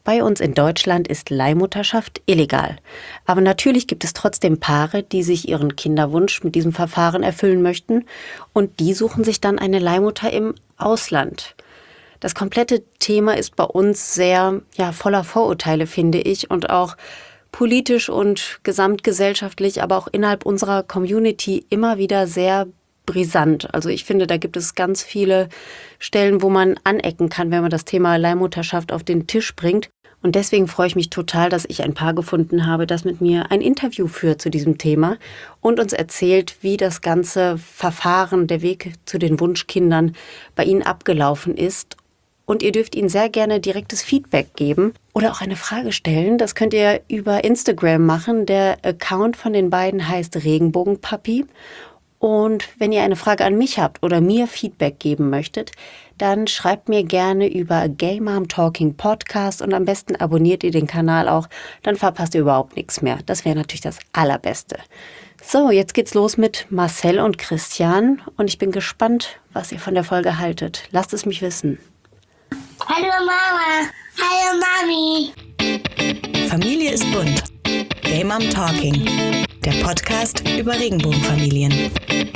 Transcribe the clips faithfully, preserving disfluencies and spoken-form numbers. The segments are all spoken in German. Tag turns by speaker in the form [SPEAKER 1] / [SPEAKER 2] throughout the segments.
[SPEAKER 1] Bei uns in Deutschland ist Leihmutterschaft illegal. Aber natürlich gibt es trotzdem Paare, die sich ihren Kinderwunsch mit diesem Verfahren erfüllen möchten. Und die suchen sich dann eine Leihmutter im Ausland. Das komplette Thema ist bei uns sehr ja, voller Vorurteile, finde ich. Und auch politisch und gesamtgesellschaftlich, aber auch innerhalb unserer Community immer wieder sehr brisant. Also ich finde, da gibt es ganz viele Stellen, wo man anecken kann, wenn man das Thema Leihmutterschaft auf den Tisch bringt. Und deswegen freue ich mich total, dass ich ein Paar gefunden habe, das mit mir ein Interview führt zu diesem Thema und uns erzählt, wie das ganze Verfahren, der Weg zu den Wunschkindern bei Ihnen abgelaufen ist. Und ihr dürft ihnen sehr gerne direktes Feedback geben oder auch eine Frage stellen. Das könnt ihr über Instagram machen. Der Account von den beiden heißt Regenbogenpapi. Und wenn ihr eine Frage an mich habt oder mir Feedback geben möchtet, dann schreibt mir gerne über Gay Mom Talking Podcast und am besten abonniert ihr den Kanal auch, dann verpasst ihr überhaupt nichts mehr. Das wäre natürlich das Allerbeste. So, jetzt geht's los mit Marcel und Christian und ich bin gespannt, was ihr von der Folge haltet. Lasst es mich wissen.
[SPEAKER 2] Hallo Mama, hallo Mami.
[SPEAKER 3] Familie ist bunt. Gay Mom Talking, der Podcast über Regenbogenfamilien.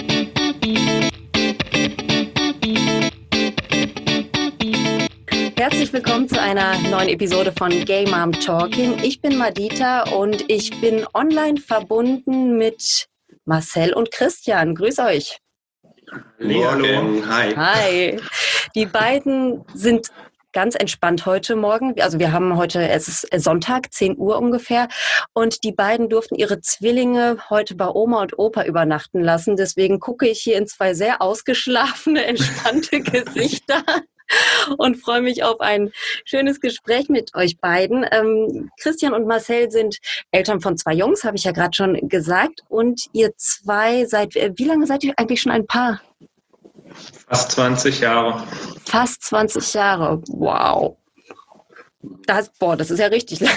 [SPEAKER 1] Herzlich willkommen zu einer neuen Episode von Gay Mom Talking. Ich bin Madita und ich bin online verbunden mit Marcel und Christian. Grüß euch.
[SPEAKER 4] Hallo, hallo. Hi.
[SPEAKER 1] Hi. Die beiden sind ganz entspannt heute Morgen. Also wir haben heute, es ist Sonntag, zehn Uhr ungefähr. Und die beiden durften ihre Zwillinge heute bei Oma und Opa übernachten lassen. Deswegen gucke ich hier in zwei sehr ausgeschlafene, entspannte Gesichter und freue mich auf ein schönes Gespräch mit euch beiden. Ähm, Christian und Marcel sind Eltern von zwei Jungs, habe ich ja gerade schon gesagt. Und ihr zwei seid, wie lange seid ihr eigentlich schon ein Paar?
[SPEAKER 4] Fast zwanzig Jahre.
[SPEAKER 1] Fast zwanzig Jahre, wow. Das, boah, das ist ja richtig lang.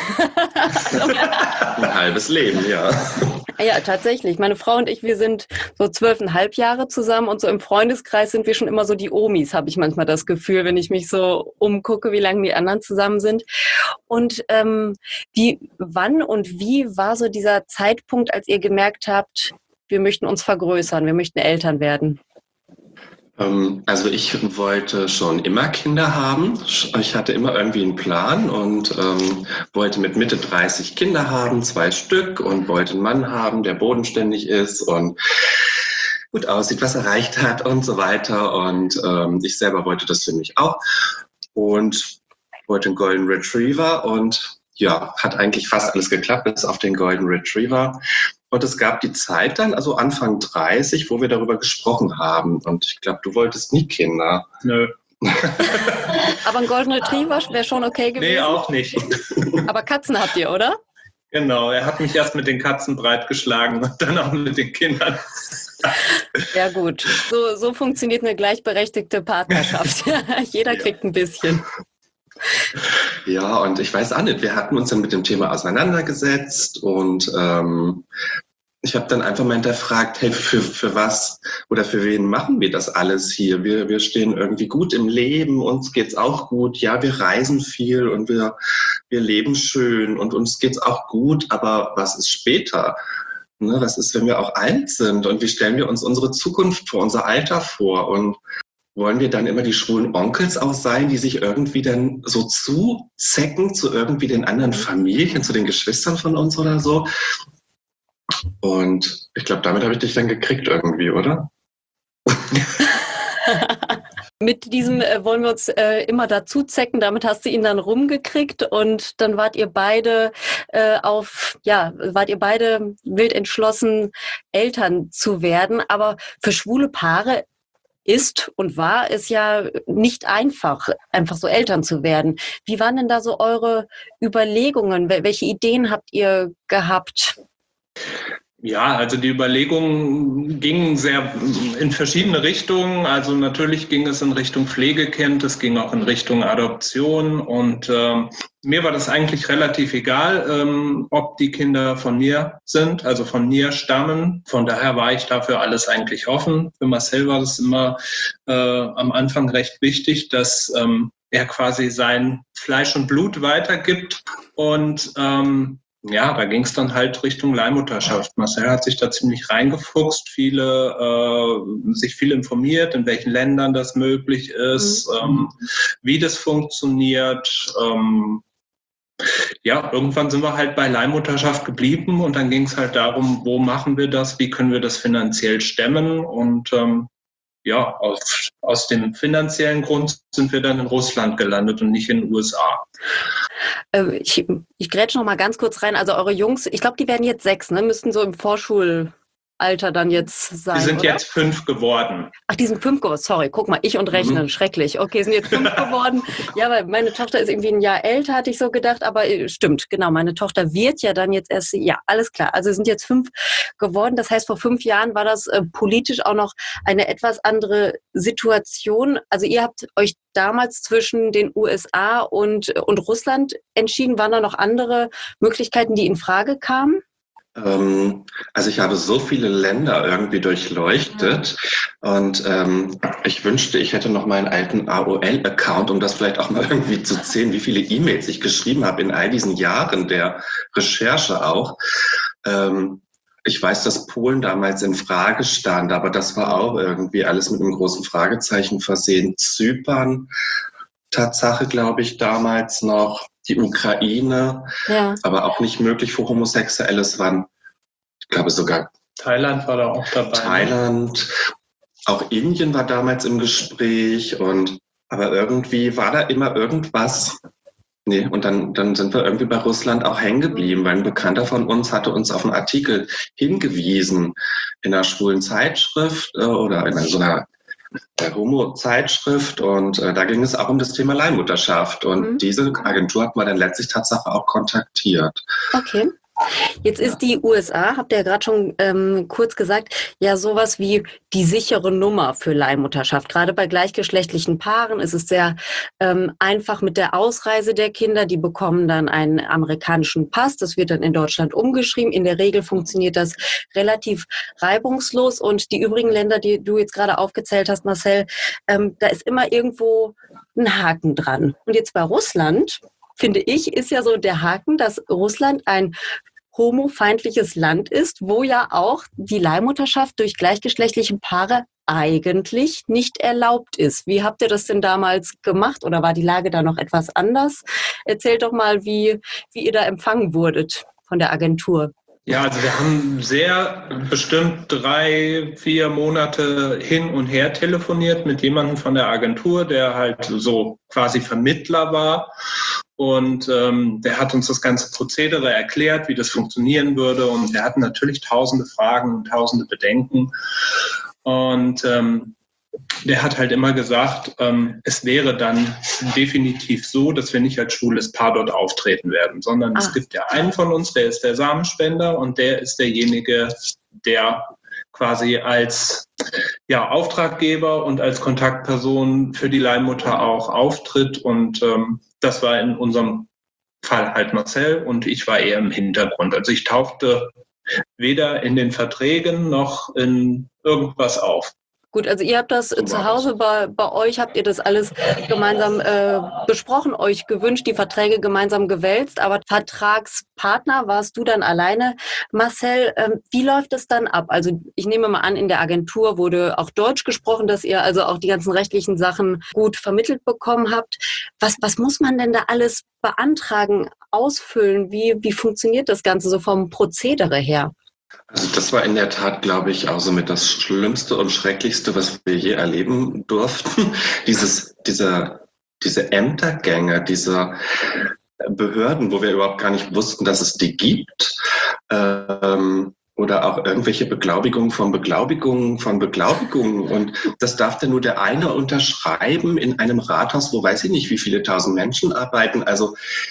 [SPEAKER 4] Ein halbes Leben, ja.
[SPEAKER 1] Ja, tatsächlich. Meine Frau und ich, wir sind so zwölfeinhalb Jahre zusammen und so im Freundeskreis sind wir schon immer so die Omis, habe ich manchmal das Gefühl, wenn ich mich so umgucke, wie lange die anderen zusammen sind. Und ähm, wie, wann und wie war so dieser Zeitpunkt, als ihr gemerkt habt, wir möchten uns vergrößern, wir möchten Eltern werden?
[SPEAKER 4] Also ich wollte schon immer Kinder haben. Ich hatte immer irgendwie einen Plan und ähm, wollte mit Mitte dreißig Kinder haben, zwei Stück, und wollte einen Mann haben, der bodenständig ist und gut aussieht, was erreicht hat und so weiter. Und ähm, ich selber wollte das für mich auch und wollte einen Golden Retriever und ja, hat eigentlich fast alles geklappt, bis auf den Golden Retriever. Und es gab die Zeit dann, also Anfang dreißig, wo wir darüber gesprochen haben. Und ich glaube, du wolltest nie Kinder.
[SPEAKER 5] Nö.
[SPEAKER 1] Aber ein Golden Retriever wäre schon okay gewesen?
[SPEAKER 5] Nee, auch nicht.
[SPEAKER 1] Aber Katzen habt ihr, oder?
[SPEAKER 5] Genau, er hat mich erst mit den Katzen breitgeschlagen und dann auch mit den Kindern.
[SPEAKER 1] Ja gut, so, so funktioniert eine gleichberechtigte Partnerschaft. Jeder
[SPEAKER 4] Ja.
[SPEAKER 1] kriegt ein bisschen.
[SPEAKER 4] Ja, und ich weiß auch nicht, wir hatten uns dann mit dem Thema auseinandergesetzt und ähm, ich habe dann einfach mal hinterfragt, hey, für, für was oder für wen machen wir das alles hier? Wir, wir stehen irgendwie gut im Leben, uns geht's auch gut, ja, wir reisen viel und wir, wir leben schön und uns geht's auch gut, aber was ist später? Ne, was ist, wenn wir auch alt sind und wie stellen wir uns unsere Zukunft vor, unser Alter vor? Und wollen wir dann immer die schwulen Onkels auch sein, die sich irgendwie dann so zuzecken zu irgendwie den anderen Familien, zu den Geschwistern von uns oder so? Und ich glaube, damit habe ich dich dann gekriegt irgendwie, oder?
[SPEAKER 1] Mit diesem äh, wollen wir uns äh, immer dazu zecken, damit hast du ihn dann rumgekriegt und dann wart ihr beide äh, auf, ja, wart ihr beide wild entschlossen, Eltern zu werden. Aber für schwule Paare ist und war es ja nicht einfach, einfach so Eltern zu werden. Wie waren denn da so eure Überlegungen? Welche Ideen habt ihr gehabt?
[SPEAKER 5] Ja, also die Überlegungen gingen sehr in verschiedene Richtungen. Also natürlich ging es in Richtung Pflegekind, es ging auch in Richtung Adoption und ähm, mir war das eigentlich relativ egal, ähm, ob die Kinder von mir sind, also von mir stammen. Von daher war ich dafür alles eigentlich offen. Für Marcel war das immer äh, am Anfang recht wichtig, dass ähm, er quasi sein Fleisch und Blut weitergibt. Und ähm, ja, da ging es dann halt Richtung Leihmutterschaft. Marcel hat sich da ziemlich reingefuchst, viele, äh, sich viel informiert, in welchen Ländern das möglich ist, mhm. ähm, wie das funktioniert. Ähm, ja, irgendwann sind wir halt bei Leihmutterschaft geblieben und dann ging es halt darum, wo machen wir das, wie können wir das finanziell stemmen und ähm, ja, aus, aus dem finanziellen Grund sind wir dann in Russland gelandet und nicht in den U S A.
[SPEAKER 1] Äh, ich ich grätsche noch mal ganz kurz rein. Also eure Jungs, ich glaube, die werden jetzt sechs, ne? Müssten so im Vorschulalter dann jetzt sein,
[SPEAKER 5] Wir sind
[SPEAKER 1] oder?
[SPEAKER 5] jetzt fünf geworden.
[SPEAKER 1] Ach, die sind fünf geworden. Sorry, guck mal, ich und Rechnen, mhm. schrecklich. Okay, sind jetzt fünf geworden. Ja, weil meine Tochter ist irgendwie ein Jahr älter, hatte ich so gedacht. Aber äh, stimmt, genau, meine Tochter wird ja dann jetzt erst, ja, alles klar. Also sind jetzt fünf geworden. Das heißt, vor fünf Jahren war das äh, politisch auch noch eine etwas andere Situation. Also ihr habt euch damals zwischen den U S A und, und Russland entschieden. Waren da noch andere Möglichkeiten, die in Frage kamen?
[SPEAKER 4] Also ich habe so viele Länder irgendwie durchleuchtet ja. und ähm, ich wünschte, ich hätte noch meinen alten A O L-Account, um das vielleicht auch mal irgendwie zu zählen, wie viele E-Mails ich geschrieben habe in all diesen Jahren der Recherche auch. Ähm, ich weiß, dass Polen damals in Frage stand, aber das war auch irgendwie alles mit einem großen Fragezeichen versehen. Zypern, Tatsache, glaube ich, damals noch. Die Ukraine, ja. aber auch nicht möglich für Homosexuelle. Es waren, ich glaube sogar
[SPEAKER 5] Thailand war da auch dabei.
[SPEAKER 4] Thailand, auch Indien war damals im Gespräch und aber irgendwie war da immer irgendwas. Nee, und dann, dann sind wir irgendwie bei Russland auch hängen geblieben, weil ein Bekannter von uns hatte uns auf einen Artikel hingewiesen in einer schwulen Zeitschrift äh, oder in so einer der Homo-Zeitschrift und äh, da ging es auch um das Thema Leihmutterschaft und mhm. diese Agentur hat man dann letztlich Tatsache auch kontaktiert.
[SPEAKER 1] Okay. Jetzt ist die U S A, habt ihr ja gerade schon ähm, kurz gesagt, ja sowas wie die sichere Nummer für Leihmutterschaft. Gerade bei gleichgeschlechtlichen Paaren ist es sehr ähm, einfach mit der Ausreise der Kinder. Die bekommen dann einen amerikanischen Pass, das wird dann in Deutschland umgeschrieben. In der Regel funktioniert das relativ reibungslos und die übrigen Länder, die du jetzt gerade aufgezählt hast, Marcel, ähm, da ist immer irgendwo ein Haken dran. Und jetzt bei Russland, finde ich, ist ja so der Haken, dass Russland ein homofeindliches Land ist, wo ja auch die Leihmutterschaft durch gleichgeschlechtliche Paare eigentlich nicht erlaubt ist. Wie habt ihr das denn damals gemacht oder war die Lage da noch etwas anders? Erzählt doch mal, wie, wie ihr da empfangen wurdet von der Agentur.
[SPEAKER 5] Ja, also wir haben sehr bestimmt drei, vier Monate hin und her telefoniert mit jemandem von der Agentur, der halt so quasi Vermittler war. Und ähm, der hat uns das ganze Prozedere erklärt, wie das funktionieren würde. Und wir hatten natürlich tausende Fragen und tausende Bedenken. Und ähm, der hat halt immer gesagt, ähm, es wäre dann definitiv so, dass wir nicht als schwules Paar dort auftreten werden, sondern ah. es gibt ja einen von uns, der ist der Samenspender und der ist derjenige, der quasi als ja, Auftraggeber und als Kontaktperson für die Leihmutter auch auftritt. Und ähm, das war in unserem Fall halt Marcel und ich war eher im Hintergrund. Also ich tauchte weder in den Verträgen noch in irgendwas auf.
[SPEAKER 1] Gut, also ihr habt das zu Hause bei, bei euch, habt ihr das alles gemeinsam äh, besprochen, euch gewünscht, die Verträge gemeinsam gewälzt, aber Vertragspartner warst du dann alleine. Marcel, ähm, wie läuft das dann ab? Also ich nehme mal an, in der Agentur wurde auch Deutsch gesprochen, dass ihr also auch die ganzen rechtlichen Sachen gut vermittelt bekommen habt. Was, was muss man denn da alles beantragen, ausfüllen? Wie, wie funktioniert das Ganze so vom Prozedere her?
[SPEAKER 4] Also das war in der Tat, glaube ich, auch so mit das Schlimmste und Schrecklichste, was wir je erleben durften. Dieses, diese, diese Ämtergänge, diese Behörden, wo wir überhaupt gar nicht wussten, dass es die gibt. Ähm, oder auch irgendwelche Beglaubigungen von Beglaubigungen von Beglaubigungen. Und das darf dann nur der eine unterschreiben in einem Rathaus, wo weiß ich nicht, wie viele tausend Menschen arbeiten. Also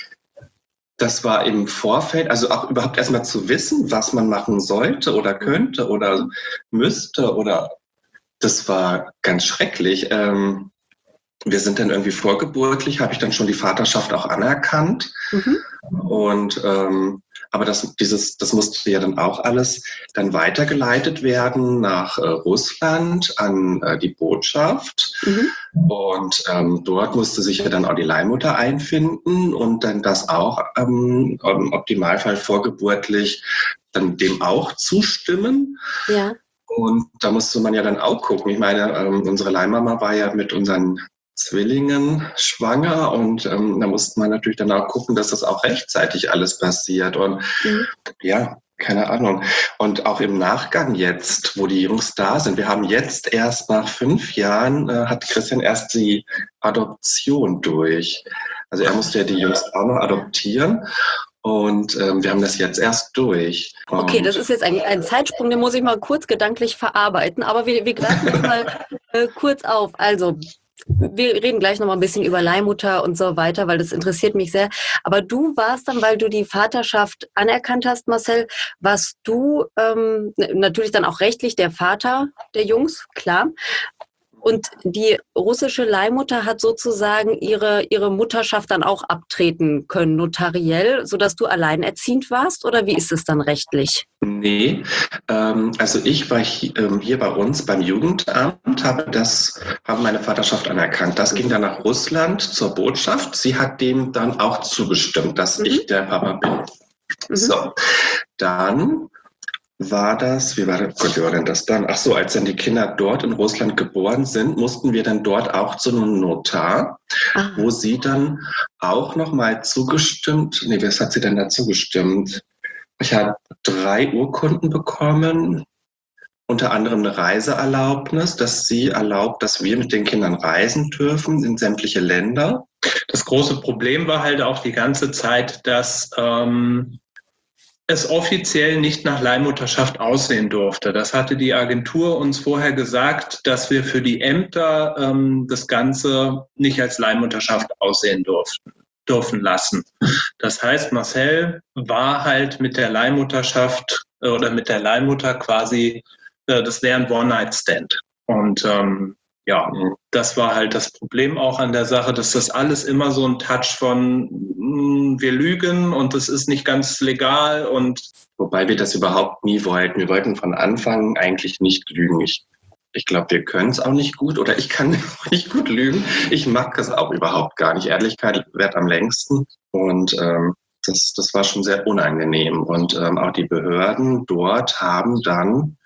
[SPEAKER 4] das war im Vorfeld, also auch überhaupt erstmal zu wissen, was man machen sollte oder könnte oder müsste oder das war ganz schrecklich. Ähm, wir sind dann irgendwie vorgeburtlich, habe ich dann schon die Vaterschaft auch anerkannt. Mhm. Und ähm, aber das, dieses, das musste ja dann auch alles dann weitergeleitet werden nach äh, Russland an äh, die Botschaft. Mhm. Und ähm, dort musste sich ja dann auch die Leihmutter einfinden und dann das auch ähm, im Optimalfall vorgeburtlich dann dem auch zustimmen.
[SPEAKER 1] Ja.
[SPEAKER 4] Und da musste man ja dann auch gucken. Ich meine, ähm, unsere Leihmama war ja mit unseren Zwillingen schwanger und ähm, da musste man natürlich dann auch gucken, dass das auch rechtzeitig alles passiert und mhm. ja, keine Ahnung. Und auch im Nachgang jetzt, wo die Jungs da sind, wir haben jetzt erst nach fünf Jahren, äh, hat Christian erst die Adoption durch. Also er musste ja die Jungs auch noch adoptieren. Und ähm, wir haben das jetzt erst durch. Und
[SPEAKER 1] okay, das ist jetzt ein, ein Zeitsprung, den muss ich mal kurz gedanklich verarbeiten. Aber wir, wir greifen das mal äh, kurz auf. Also wir reden gleich noch mal ein bisschen über Leihmutter und so weiter, weil das interessiert mich sehr. Aber du warst dann, weil du die Vaterschaft anerkannt hast, Marcel, warst du ähm, natürlich dann auch rechtlich der Vater der Jungs, klar. Und die russische Leihmutter hat sozusagen ihre, ihre Mutterschaft dann auch abtreten können, notariell, sodass du alleinerziehend warst? Oder wie ist es dann rechtlich?
[SPEAKER 4] Nee, ähm, also ich war hier, ähm, hier bei uns beim Jugendamt, habe das, habe meine Vaterschaft anerkannt. Das ging dann nach Russland zur Botschaft. Sie hat dem dann auch zugestimmt, dass mhm. ich der Papa bin. Mhm. So, dann war das, wie war das, Gott, wie war denn das dann? Ach so, als dann die Kinder dort in Russland geboren sind, mussten wir dann dort auch zu einem Notar, ah. wo sie dann auch nochmal zugestimmt, nee, was hat sie denn da zugestimmt? Ich habe drei Urkunden bekommen, unter anderem eine Reiseerlaubnis, dass sie erlaubt, dass wir mit den Kindern reisen dürfen in sämtliche Länder.
[SPEAKER 5] Das große Problem war halt auch die ganze Zeit, dass ähm, es offiziell nicht nach Leihmutterschaft aussehen durfte. Das hatte die Agentur uns vorher gesagt, dass wir für die Ämter ähm, das Ganze nicht als Leihmutterschaft aussehen durften, dürfen lassen. Das heißt, Marcel war halt mit der Leihmutterschaft äh, oder mit der Leihmutter quasi, äh, das wäre ein One-Night-Stand. Und ähm, ja, das war halt das Problem auch an der Sache, dass das alles immer so ein Touch von mh, wir lügen und das ist nicht ganz legal und
[SPEAKER 4] wobei wir das überhaupt nie wollten. Wir wollten von Anfang eigentlich nicht lügen. Ich, ich glaube, wir können es auch nicht gut oder ich kann nicht gut lügen. Ich mag das auch überhaupt gar nicht. Ehrlichkeit währt am längsten und ähm, das, das war schon sehr unangenehm. Und ähm, auch die Behörden dort haben dann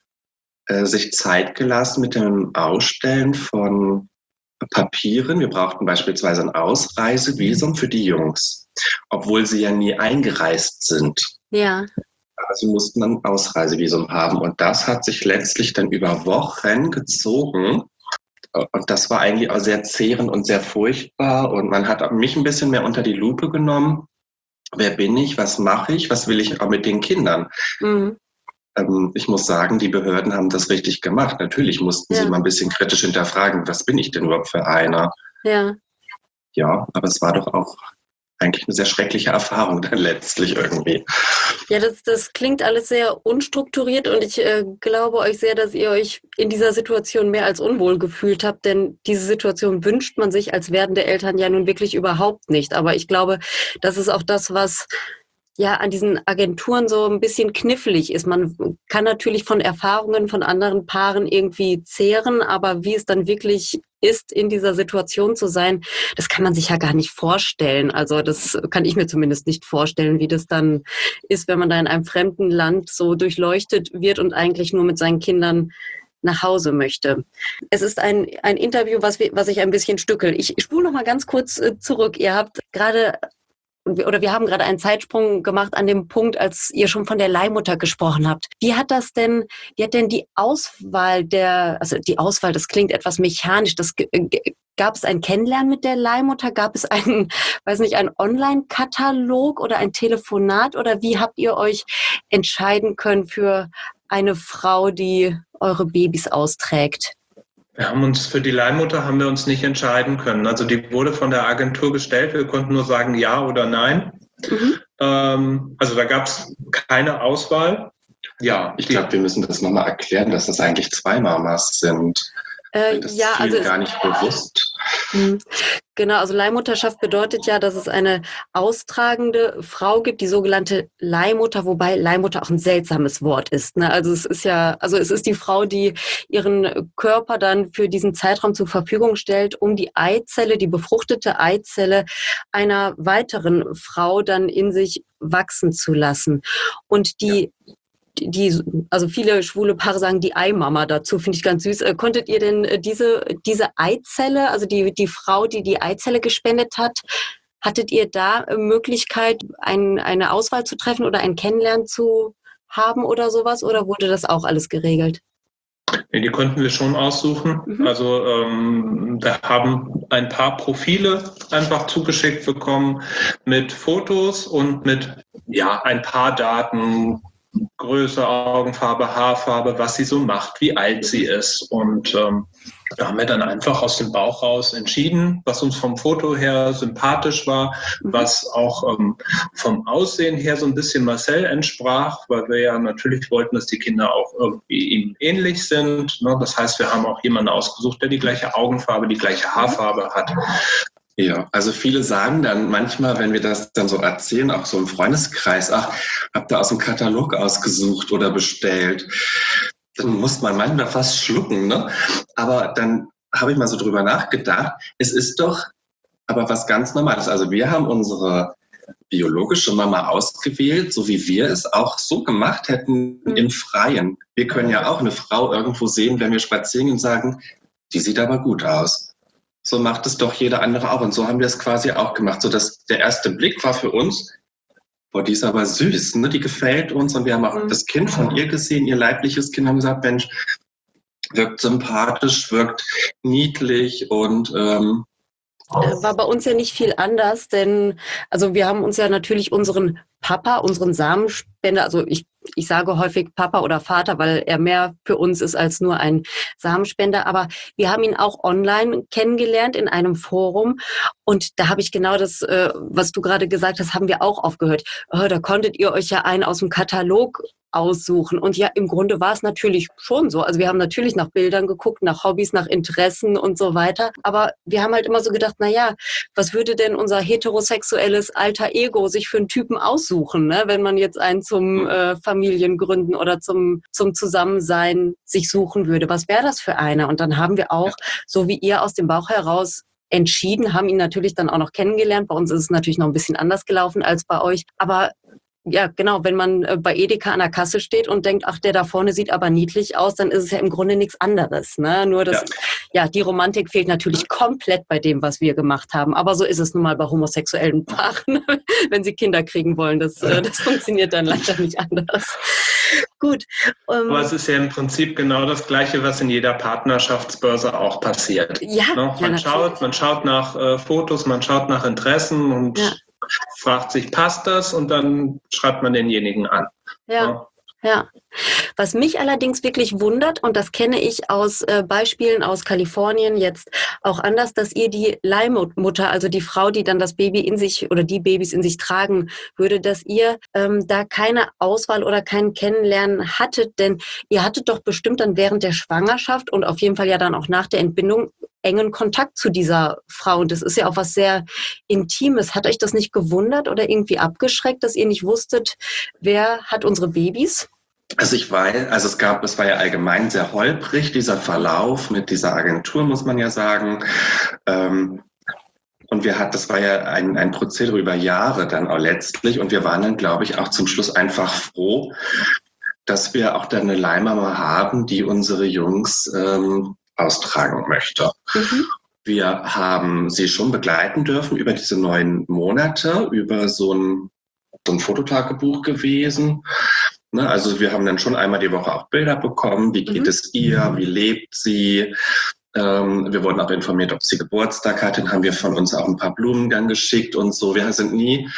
[SPEAKER 4] sich Zeit gelassen mit dem Ausstellen von Papieren. Wir brauchten beispielsweise ein Ausreisevisum für die Jungs, obwohl sie ja nie eingereist sind.
[SPEAKER 1] Ja.
[SPEAKER 4] Aber sie mussten ein Ausreisevisum haben und das hat sich letztlich dann über Wochen gezogen. Und das war eigentlich auch sehr zehrend und sehr furchtbar und man hat mich ein bisschen mehr unter die Lupe genommen. Wer bin ich? Was mache ich? Was will ich auch mit den Kindern? Mhm. Ich muss sagen, die Behörden haben das richtig gemacht. Natürlich mussten ja. sie mal ein bisschen kritisch hinterfragen, was bin ich denn überhaupt für einer?
[SPEAKER 1] Ja.
[SPEAKER 4] Ja, aber es war doch auch eigentlich eine sehr schreckliche Erfahrung dann letztlich irgendwie.
[SPEAKER 1] Ja, das, das klingt alles sehr unstrukturiert und ich äh, glaube euch sehr, dass ihr euch in dieser Situation mehr als unwohl gefühlt habt, denn diese Situation wünscht man sich als werdende Eltern ja nun wirklich überhaupt nicht. Aber ich glaube, das ist auch das, was ja an diesen Agenturen so ein bisschen knifflig ist. Man kann natürlich von Erfahrungen von anderen Paaren irgendwie zehren, aber wie es dann wirklich ist, in dieser Situation zu sein, das kann man sich ja gar nicht vorstellen. Also das kann ich mir zumindest nicht vorstellen, wie das dann ist, wenn man da in einem fremden Land so durchleuchtet wird und eigentlich nur mit seinen Kindern nach Hause möchte. Es ist ein, ein Interview, was, wir, was ich ein bisschen stückel. Ich spule noch mal ganz kurz äh, zurück. Ihr habt gerade oder wir haben gerade einen Zeitsprung gemacht an dem Punkt, als ihr schon von der Leihmutter gesprochen habt. Wie hat das denn, wie hat denn die Auswahl der, also die Auswahl, das klingt etwas mechanisch, das, gab es ein Kennenlernen mit der Leihmutter? Gab es einen, weiß nicht, einen Online-Katalog oder ein Telefonat? Oder wie habt ihr euch entscheiden können für eine Frau, die eure Babys austrägt?
[SPEAKER 5] Wir haben uns für die Leihmutter haben wir uns nicht entscheiden können. Also die wurde von der Agentur gestellt. Wir konnten nur sagen ja oder nein. Mhm. Ähm, also da gab es keine Auswahl. Ja,
[SPEAKER 4] ich glaube, wir müssen das nochmal erklären, dass das eigentlich zwei Mamas sind.
[SPEAKER 1] Äh,
[SPEAKER 4] Das ist
[SPEAKER 1] ja, also
[SPEAKER 4] vielen
[SPEAKER 1] es,
[SPEAKER 4] gar nicht bewusst.
[SPEAKER 1] hm, genau, also Leihmutterschaft bedeutet ja, dass es eine austragende Frau gibt, die sogenannte Leihmutter, wobei Leihmutter auch ein seltsames Wort ist. Ne? Also es ist ja, also es ist die Frau, die ihren Körper dann für diesen Zeitraum zur Verfügung stellt, um die Eizelle, die befruchtete Eizelle einer weiteren Frau dann in sich wachsen zu lassen. Und die die, also viele schwule Paare sagen die Eimama dazu, finde ich ganz süß. Äh, Konntet ihr denn äh, diese, diese Eizelle, also die, die Frau, die die Eizelle gespendet hat, hattet ihr da äh, Möglichkeit, ein, eine Auswahl zu treffen oder ein Kennenlernen zu haben oder sowas? Oder wurde das auch alles geregelt?
[SPEAKER 5] Nee, die konnten wir schon aussuchen.
[SPEAKER 1] Mhm.
[SPEAKER 5] Also ähm, wir haben ein paar Profile einfach zugeschickt bekommen mit Fotos und mit ja ein paar Daten, Größe, Augenfarbe, Haarfarbe, was sie so macht, wie alt sie ist. Und ähm, da haben wir dann einfach aus dem Bauch raus entschieden, was uns vom Foto her sympathisch war, was auch ähm, vom Aussehen her so ein bisschen Marcel entsprach, weil wir ja natürlich wollten, dass die Kinder auch irgendwie ihm ähnlich sind. Ne? Das heißt, wir haben auch jemanden ausgesucht, der die gleiche Augenfarbe, die gleiche Haarfarbe hat.
[SPEAKER 4] Ja, also viele sagen dann manchmal, wenn wir das dann so erzählen, auch so im Freundeskreis, ach, habt ihr aus dem Katalog ausgesucht oder bestellt? Dann muss man manchmal fast schlucken, ne? Aber dann habe ich mal so drüber nachgedacht, es ist doch aber was ganz Normales. Also wir haben unsere biologische Mama ausgewählt, so wie wir es auch so gemacht hätten im Freien. Wir können ja auch eine Frau irgendwo sehen, wenn wir spazieren und sagen, die sieht aber gut aus. So macht es doch jeder andere auch. Und so haben wir es quasi auch gemacht. So dass der erste Blick war für uns, boah, die ist aber süß, ne? Die gefällt uns. Und wir haben auch mhm. das Kind von ihr gesehen, ihr leibliches Kind, haben gesagt, Mensch, wirkt sympathisch, wirkt niedlich und ähm,
[SPEAKER 1] war bei uns ja nicht viel anders, denn also wir haben uns ja natürlich unseren Papa, unseren Samenspender, also ich, ich sage häufig Papa oder Vater, weil er mehr für uns ist als nur ein Samenspender, aber wir haben ihn auch online kennengelernt in einem Forum und da habe ich genau das, äh, was du gerade gesagt hast, haben wir auch aufgehört. Oh, da konntet ihr euch ja einen aus dem Katalog aussuchen. Und ja, im Grunde war es natürlich schon so. Also wir haben natürlich nach Bildern geguckt, nach Hobbys, nach Interessen und so weiter. Aber wir haben halt immer so gedacht, na ja, was würde denn unser heterosexuelles Alter Ego sich für einen Typen aussuchen, ne? Wenn man jetzt einen zum äh, Familiengründen oder zum, zum Zusammensein sich suchen würde? Was wäre das für einer? Und dann haben wir auch, so wie ihr, aus dem Bauch heraus entschieden, haben ihn natürlich dann auch noch kennengelernt. Bei uns ist es natürlich noch ein bisschen anders gelaufen als bei euch. Aber ja, genau, wenn man bei Edeka an der Kasse steht und denkt, ach, der da vorne sieht aber niedlich aus, dann ist es ja im Grunde nichts anderes. Ne? Nur das, ja. ja, die Romantik fehlt natürlich komplett bei dem, was wir gemacht haben. Aber so ist es nun mal bei homosexuellen Paaren, wenn sie Kinder kriegen wollen. Das, das funktioniert dann leider nicht anders. Gut. Ähm,
[SPEAKER 5] aber es ist ja im Prinzip genau das Gleiche, was in jeder Partnerschaftsbörse auch passiert.
[SPEAKER 1] Ja,
[SPEAKER 5] ne? Man
[SPEAKER 1] ja,
[SPEAKER 5] schaut, man schaut nach äh, Fotos, man schaut nach Interessen und ja. fragt sich, passt das? Und dann schreibt man denjenigen an.
[SPEAKER 1] Ja, ja. ja. Was mich allerdings wirklich wundert, und das kenne ich aus äh, Beispielen aus Kalifornien jetzt auch anders, dass ihr die Leihmutter, also die Frau, die dann das Baby in sich oder die Babys in sich tragen würde, dass ihr ähm, da keine Auswahl oder kein Kennenlernen hattet, denn ihr hattet doch bestimmt dann während der Schwangerschaft und auf jeden Fall ja dann auch nach der Entbindung engen Kontakt zu dieser Frau. Und das ist ja auch was sehr Intimes. Hat euch das nicht gewundert oder irgendwie abgeschreckt, dass ihr nicht wusstet, wer hat unsere Babys?
[SPEAKER 4] Also ich weiß, also es gab, es war ja allgemein sehr holprig, dieser Verlauf mit dieser Agentur, muss man ja sagen. Ähm, und wir hatten, das war ja ein, ein Prozedere über Jahre dann auch letztlich. Und wir waren dann, glaube ich, auch zum Schluss einfach froh, dass wir auch dann eine Leihmama haben, die unsere Jungs ähm, austragen möchte. Mhm. Wir haben sie schon begleiten dürfen über diese neun Monate, über so ein, so ein Fototagebuch gewesen. Ne, also wir haben dann schon einmal die Woche auch Bilder bekommen. Wie geht mhm. es ihr? Wie lebt sie? Ähm, wir wurden auch informiert, ob sie Geburtstag hat. Dann haben wir von uns auch ein paar Blumen dann geschickt und so. Wir sind nie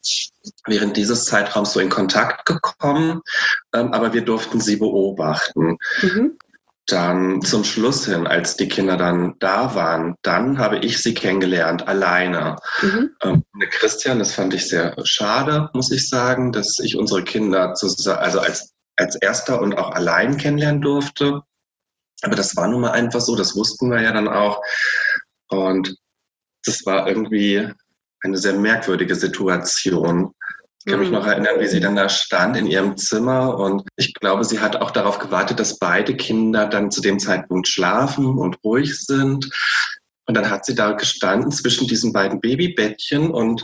[SPEAKER 4] während dieses Zeitraums so in Kontakt gekommen, ähm, aber wir durften sie beobachten. Mhm. Dann zum Schluss hin, als die Kinder dann da waren, dann habe ich sie kennengelernt, alleine. Mhm. Ähm, Christian, das fand ich sehr schade, muss ich sagen, dass ich unsere Kinder zu, also als, als erster und auch allein kennenlernen durfte. Aber das war nun mal einfach so, das wussten wir ja dann auch. Und das war irgendwie eine sehr merkwürdige Situation. Ich kann mich noch erinnern, wie sie dann da stand in ihrem Zimmer und ich glaube, sie hat auch darauf gewartet, dass beide Kinder dann zu dem Zeitpunkt schlafen und ruhig sind. Und dann hat sie da gestanden zwischen diesen beiden Babybettchen und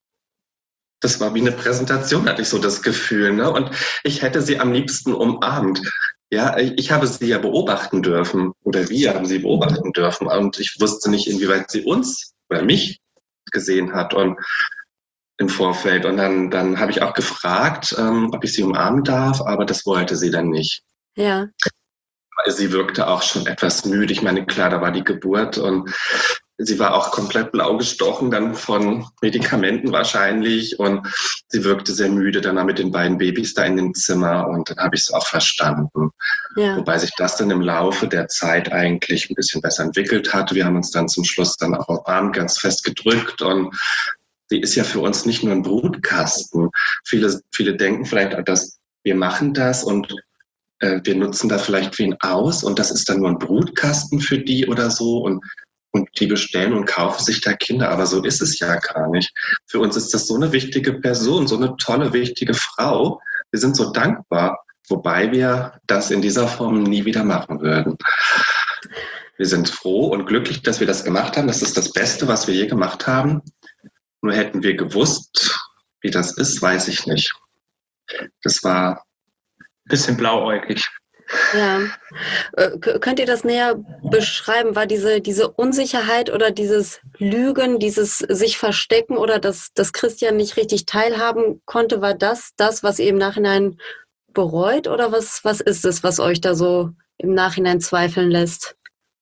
[SPEAKER 4] das war wie eine Präsentation, hatte ich so das Gefühl. Ne? Und ich hätte sie am liebsten umarmt. Ja, ich habe sie ja beobachten dürfen oder wir haben sie beobachten dürfen und ich wusste nicht, inwieweit sie uns oder mich gesehen hat und im Vorfeld. Und dann, dann habe ich auch gefragt, ähm, ob ich sie umarmen darf, aber das wollte sie dann nicht.
[SPEAKER 1] Ja.
[SPEAKER 4] Sie wirkte auch schon etwas müde. Ich meine, klar, da war die Geburt und sie war auch komplett blau gestochen, dann von Medikamenten wahrscheinlich. Und sie wirkte sehr müde, dann mit den beiden Babys da in dem Zimmer. Und dann habe ich es auch verstanden.
[SPEAKER 1] Ja.
[SPEAKER 4] Wobei sich das dann im Laufe der Zeit eigentlich ein bisschen besser entwickelt hat. Wir haben uns dann zum Schluss dann auch am Arm ganz fest gedrückt. Und sie ist ja für uns nicht nur ein Brutkasten. Viele, viele denken vielleicht, dass wir machen das und wir nutzen da vielleicht wen aus und das ist dann nur ein Brutkasten für die oder so und, und die bestellen und kaufen sich da Kinder, aber so ist es ja gar nicht. Für uns ist das so eine wichtige Person, so eine tolle, wichtige Frau. Wir sind so dankbar, wobei wir das in dieser Form nie wieder machen würden. Wir sind froh und glücklich, dass wir das gemacht haben. Das ist das Beste, was wir je gemacht haben. Nur hätten wir gewusst, wie das ist, weiß ich nicht. Das war
[SPEAKER 5] bisschen blauäugig.
[SPEAKER 1] Ja. Äh, könnt ihr das näher beschreiben? War diese, diese Unsicherheit oder dieses Lügen, dieses sich verstecken oder dass, dass Christian nicht richtig teilhaben konnte, war das das, was ihr im Nachhinein bereut oder was, was ist es, was euch da so im Nachhinein zweifeln lässt?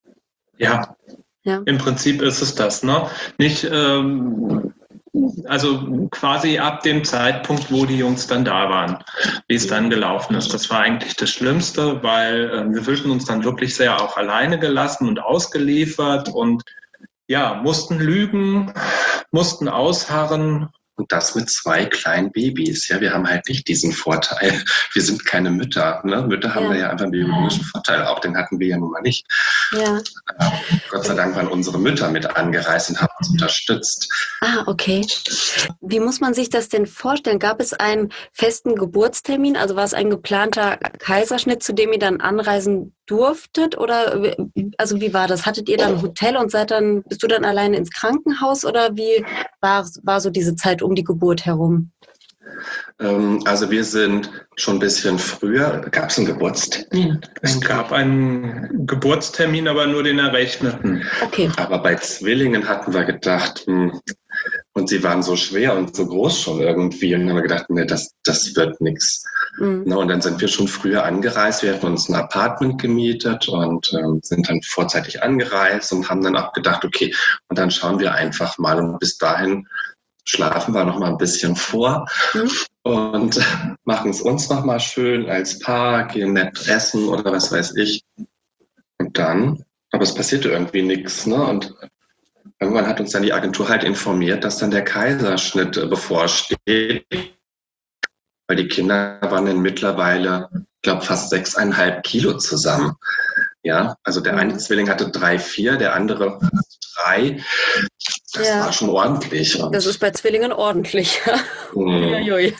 [SPEAKER 5] Ja, ja. Im Prinzip ist es das, ne? Nicht, ähm, also quasi ab dem Zeitpunkt, wo die Jungs dann da waren, wie es dann gelaufen ist. Das war eigentlich das Schlimmste, weil äh, wir fühlten uns dann wirklich sehr auch alleine gelassen und ausgeliefert und ja, mussten lügen, mussten ausharren.
[SPEAKER 4] Und das mit zwei kleinen Babys. Ja, wir haben halt nicht diesen Vorteil. Wir sind keine Mütter. Ne? Mütter haben ja. da ja einfach einen biologischen Vorteil. Auch den hatten wir ja nun mal nicht. Ja. Gott sei Dank waren unsere Mütter mit angereist und haben uns unterstützt.
[SPEAKER 1] Ah, okay. Wie muss man sich das denn vorstellen? Gab es einen festen Geburtstermin? Also war es ein geplanter Kaiserschnitt, zu dem ihr dann anreisen durftet? Oder also wie war das? Hattet ihr dann ein Hotel und seid dann, bist du dann alleine ins Krankenhaus? Oder wie war, war so diese Zeit um die Geburt herum?
[SPEAKER 4] Also wir sind schon ein bisschen früher. Gab es einen Geburtstermin?
[SPEAKER 5] Es gab einen Geburtstermin, aber nur den errechneten.
[SPEAKER 1] Okay.
[SPEAKER 4] Aber bei Zwillingen hatten wir gedacht, hm, und sie waren so schwer und so groß schon irgendwie. Und dann haben wir gedacht, nee, das, das wird nichts. Mhm. Na, und dann sind wir schon früher angereist. Wir hatten uns ein Apartment gemietet und ähm, sind dann vorzeitig angereist und haben dann auch gedacht, okay, und dann schauen wir einfach mal. Und bis dahin schlafen wir noch mal ein bisschen vor mhm. und machen es uns noch mal schön als Paar, gehen nett essen oder was weiß ich. Und dann, aber es passierte irgendwie nichts, ne? Und irgendwann hat uns dann die Agentur halt informiert, dass dann der Kaiserschnitt bevorsteht, weil die Kinder waren dann mittlerweile, ich glaube, fast sechseinhalb Kilo zusammen. Ja, also der eine Zwilling hatte drei, vier, der andere drei. Das ja. war schon ordentlich.
[SPEAKER 1] Und das ist bei Zwillingen ordentlich.
[SPEAKER 4] Mhm.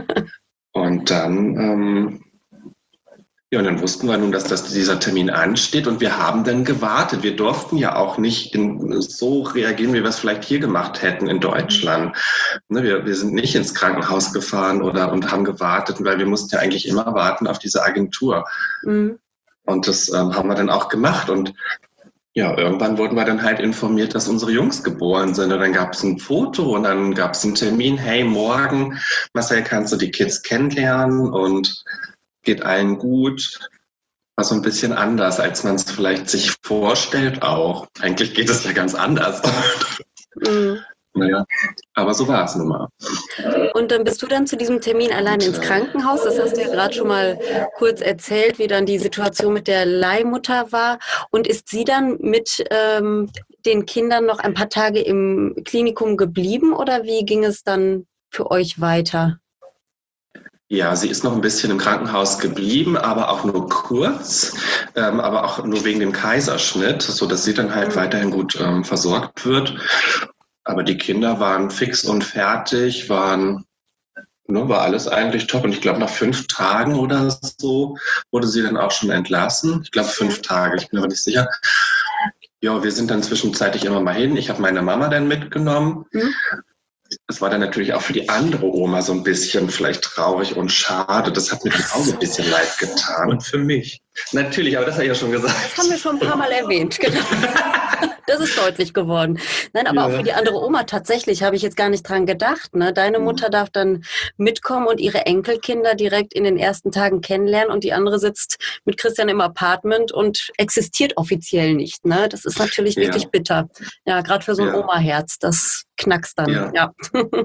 [SPEAKER 4] Und dann, ähm, ja, und dann wussten wir nun, dass das, dieser Termin ansteht und wir haben dann gewartet. Wir durften ja auch nicht in, so reagieren, wie wir es vielleicht hier gemacht hätten in Deutschland. Ne, wir, wir sind nicht ins Krankenhaus gefahren oder und haben gewartet, weil wir mussten ja eigentlich immer warten auf diese Agentur. Mhm. Und das ähm, haben wir dann auch gemacht. Und ja, irgendwann wurden wir dann halt informiert, dass unsere Jungs geboren sind. Und dann gab es ein Foto und dann gab es einen Termin. Hey, morgen, Marcel, kannst du die Kids kennenlernen und geht allen gut. War so ein bisschen anders, als man es vielleicht sich vorstellt auch. Eigentlich geht es ja ganz anders. Mhm. Naja, aber so war es nun mal.
[SPEAKER 1] Und dann bist du dann zu diesem Termin allein ins Krankenhaus. Das hast du ja gerade schon mal kurz erzählt, wie dann die Situation mit der Leihmutter war. Und ist sie dann mit ähm, den Kindern noch ein paar Tage im Klinikum geblieben oder wie ging es dann für euch weiter?
[SPEAKER 4] Ja, sie ist noch ein bisschen im Krankenhaus geblieben, aber auch nur kurz, ähm, aber auch nur wegen dem Kaiserschnitt, sodass sie dann halt weiterhin gut ähm, versorgt wird. Aber die Kinder waren fix und fertig, waren, ne, war alles eigentlich top. Und ich glaube, nach fünf Tagen oder so wurde sie dann auch schon entlassen. Ich glaube, fünf Tage, ich bin aber nicht sicher. Ja, wir sind dann zwischenzeitlich immer mal hin. Ich habe meine Mama dann mitgenommen. Mhm. Das war dann natürlich auch für die andere Oma so ein bisschen vielleicht traurig und schade. Das hat mir dann auch so ein bisschen leid getan.
[SPEAKER 5] Und für mich.
[SPEAKER 4] Natürlich, aber das habe ich ja schon gesagt.
[SPEAKER 1] Das haben wir schon ein paar Mal erwähnt, genau. Das ist deutlich geworden. Nein, aber ja. Auch für die andere Oma tatsächlich habe ich jetzt gar nicht dran gedacht. Ne? Deine Mutter darf dann mitkommen und ihre Enkelkinder direkt in den ersten Tagen kennenlernen und die andere sitzt mit Christian im Apartment und existiert offiziell nicht. Ne? Das ist natürlich wirklich ja. bitter. Ja, gerade für so ein ja. Oma-Herz, das knackst dann. Ja. ja.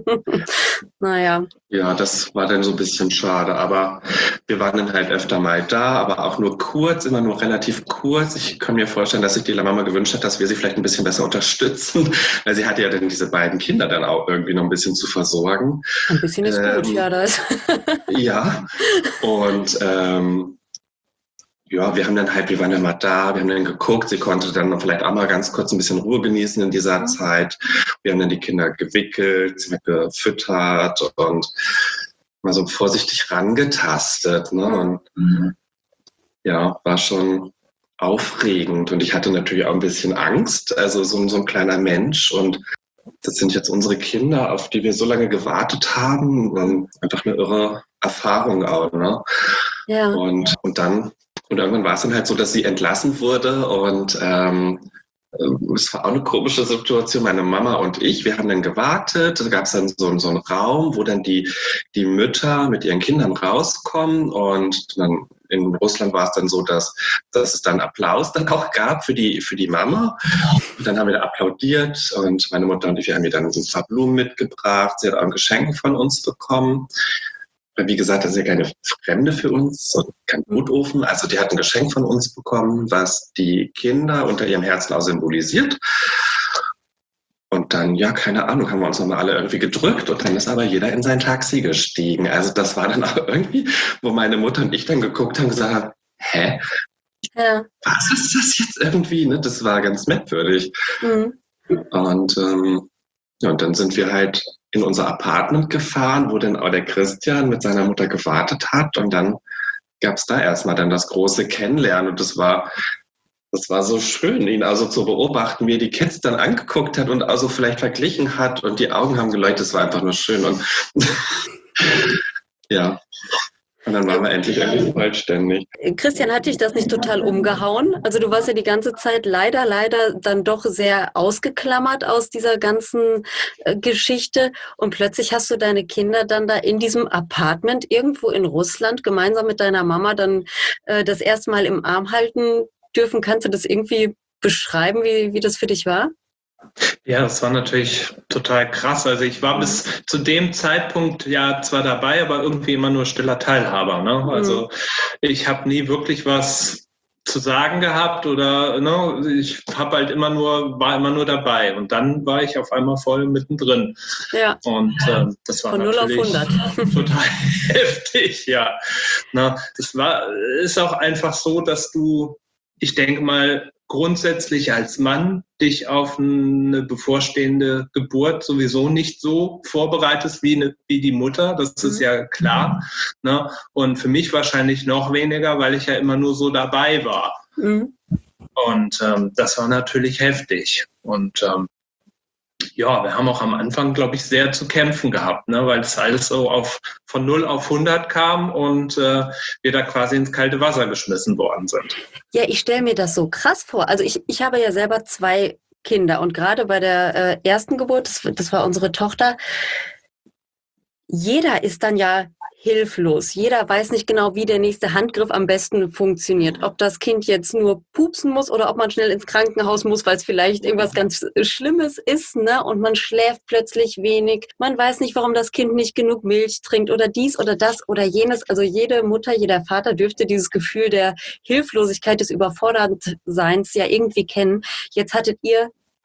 [SPEAKER 1] Naja.
[SPEAKER 4] Ja, das war dann so ein bisschen schade, aber wir waren dann halt öfter mal da, aber auch nur kurz, immer nur relativ kurz. Ich kann mir vorstellen, dass sich die Mama gewünscht hat, dass wir sie vielleicht ein bisschen besser unterstützen, weil sie hatte ja dann diese beiden Kinder dann auch irgendwie noch ein bisschen zu versorgen.
[SPEAKER 1] Ein bisschen ist ähm, gut, ja, das. Ja,
[SPEAKER 4] und ähm, ja, wir haben dann halt, wir waren dann mal da, wir haben dann geguckt, sie konnte dann vielleicht auch mal ganz kurz ein bisschen Ruhe genießen in dieser Zeit. Wir haben dann die Kinder gewickelt, sie wird gefüttert und mal so vorsichtig rangetastet. Ne? Und ja, war schon aufregend und ich hatte natürlich auch ein bisschen Angst, also so, so ein kleiner Mensch und das sind jetzt unsere Kinder, auf die wir so lange gewartet haben und einfach eine irre Erfahrung auch. Ne? Ja. Und, und dann Und irgendwann war es dann halt so, dass sie entlassen wurde und ähm, es war auch eine komische Situation. Meine Mama und ich, wir haben dann gewartet. Da gab es dann so, so einen Raum, wo dann die, die Mütter mit ihren Kindern rauskommen und dann in Russland war es dann so, dass, dass es dann Applaus dann auch gab für die, für die Mama. Und dann haben wir da applaudiert und meine Mutter und ich, wir haben ihr dann ein paar Blumen mitgebracht. Sie hat auch ein Geschenk von uns bekommen. Wie gesagt, das ist ja keine Fremde für uns, kein Brutofen. Also die hat ein Geschenk von uns bekommen, was die Kinder unter ihrem Herzen auch symbolisiert. Und dann, ja, keine Ahnung, haben wir uns nochmal alle irgendwie gedrückt und dann ist aber jeder in sein Taxi gestiegen. Also das war dann auch irgendwie, wo meine Mutter und ich dann geguckt haben und gesagt haben, hä? Ja. Was ist das jetzt irgendwie? Ne? Das war ganz merkwürdig. Mhm. Und, ähm, ja, und dann sind wir halt in unser Apartment gefahren, wo dann auch der Christian mit seiner Mutter gewartet hat und dann gab es da erstmal dann das große Kennenlernen und das war, das war so schön, ihn also zu beobachten, wie er die Kids dann angeguckt hat und also vielleicht verglichen hat und die Augen haben geleuchtet, das war einfach nur schön und ja. Und dann waren wir endlich irgendwie vollständig.
[SPEAKER 1] Christian, hat dich das nicht total umgehauen? Also du warst ja die ganze Zeit leider, leider dann doch sehr ausgeklammert aus dieser ganzen äh, Geschichte und plötzlich hast du deine Kinder dann da in diesem Apartment irgendwo in Russland gemeinsam mit deiner Mama dann äh, das erste Mal im Arm halten dürfen. Kannst du das irgendwie beschreiben, wie, wie das für dich war?
[SPEAKER 5] Ja, das war natürlich total krass. Also ich war bis zu dem Zeitpunkt ja zwar dabei, aber irgendwie immer nur stiller Teilhaber. Ne? Also ich habe nie wirklich was zu sagen gehabt oder ne, ich habe halt immer nur, war immer nur dabei und dann war ich auf einmal voll mittendrin. Ja. Und äh, das war
[SPEAKER 1] von null auf hundert
[SPEAKER 5] total heftig, ja. Na, das war, ist auch einfach so, dass du, ich denke mal, grundsätzlich als Mann dich auf eine bevorstehende Geburt sowieso nicht so vorbereitest wie, eine, wie die Mutter, das ist mhm. ja klar. Ne? Und für mich wahrscheinlich noch weniger, weil ich ja immer nur so dabei war. Mhm. Und ähm, das war natürlich heftig. Und ähm, ja, wir haben auch am Anfang, glaube ich, sehr zu kämpfen gehabt, ne? Weil es alles so auf, von null auf hundert kam und äh, wir da quasi ins kalte Wasser geschmissen worden sind.
[SPEAKER 1] Ja, ich stelle mir das so krass vor. Also ich, ich habe ja selber zwei Kinder und gerade bei der äh, ersten Geburt, das, das war unsere Tochter, jeder ist dann ja hilflos. Jeder weiß nicht genau, wie der nächste Handgriff am besten funktioniert. Ob das Kind jetzt nur pupsen muss oder ob man schnell ins Krankenhaus muss, weil es vielleicht irgendwas ganz Schlimmes ist, ne? Und man schläft plötzlich wenig. Man weiß nicht, warum das Kind nicht genug Milch trinkt oder dies oder das oder jenes. Also jede Mutter, jeder Vater dürfte dieses Gefühl der Hilflosigkeit, des Überfordertseins ja irgendwie kennen. Jetzt hattet ihr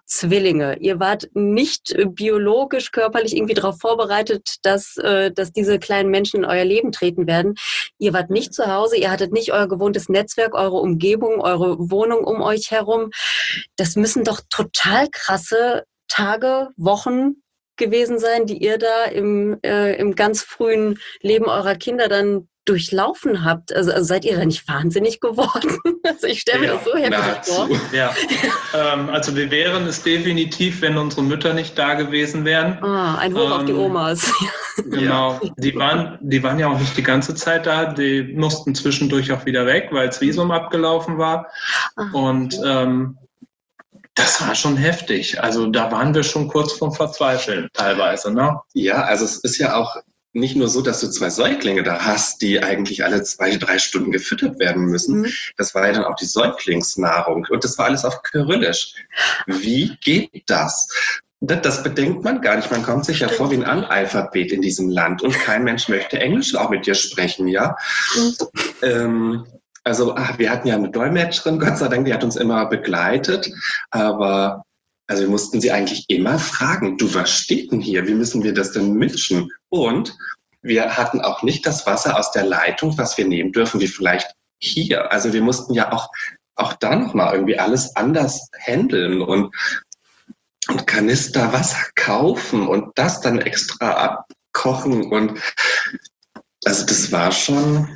[SPEAKER 1] Zwillinge. Ihr wart nicht äh, biologisch, körperlich irgendwie darauf vorbereitet, dass, äh, dass diese kleinen Menschen in euer Leben treten werden. Ihr wart nicht zu Hause, ihr hattet nicht euer gewohntes Netzwerk, eure Umgebung, eure Wohnung um euch herum. Das müssen doch total krasse Tage, Wochen gewesen sein, die ihr da im, äh, im ganz frühen Leben eurer Kinder dann durchlaufen habt. Also, also seid ihr da nicht wahnsinnig geworden? Also ich stelle mir
[SPEAKER 5] Ja,
[SPEAKER 1] das so heftig vor.
[SPEAKER 5] Ja, ähm, also wir wären es definitiv, wenn unsere Mütter nicht da gewesen wären.
[SPEAKER 1] Ah, ein Hoch ähm, auf die Omas.
[SPEAKER 5] Genau, die waren, die waren ja auch nicht die ganze Zeit da, die mussten zwischendurch auch wieder weg, weil das Visum abgelaufen war. Ah, und ähm, das war schon heftig. Also da waren wir schon kurz vorm Verzweifeln teilweise, ne?
[SPEAKER 4] Ja, also es ist ja auch nicht nur so, dass du zwei Säuglinge da hast, die eigentlich alle zwei, drei Stunden gefüttert werden müssen. Mhm. Das war ja dann auch die Säuglingsnahrung. Und das war alles auf Kyrillisch. Wie geht das? Das bedenkt man gar nicht. Man kommt sich ja vor wie ein Analphabet in diesem Land. Und kein Mensch möchte Englisch auch mit dir sprechen, ja? Mhm. Ähm, also ach, wir hatten ja eine Dolmetscherin, Gott sei Dank, die hat uns immer begleitet. Aber also wir mussten sie eigentlich immer fragen, du, was steht denn hier? Wie müssen wir das denn mischen? Und wir hatten auch nicht das Wasser aus der Leitung, was wir nehmen dürfen, wie vielleicht hier. Also wir mussten ja auch, auch da nochmal irgendwie alles anders handeln und, und Kanister Wasser kaufen und das dann extra abkochen. Und also das war schon...